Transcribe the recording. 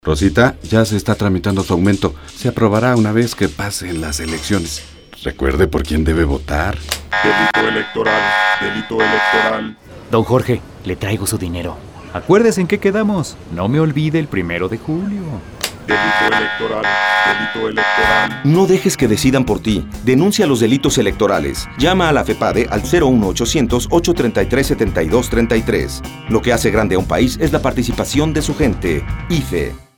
Rosita, ya se está tramitando su aumento. Se aprobará una vez que pasen las elecciones. Recuerde por quién debe votar. Delito electoral, delito electoral. Don Jorge, le traigo su dinero. Acuérdese en qué quedamos. No me olvide el 1 de julio. Delito electoral, delito electoral. No dejes que decidan por ti. Denuncia los delitos electorales. Llama a la FEPADE al 01800-833-7233. Lo que hace grande a un país es la participación de su gente. IFE.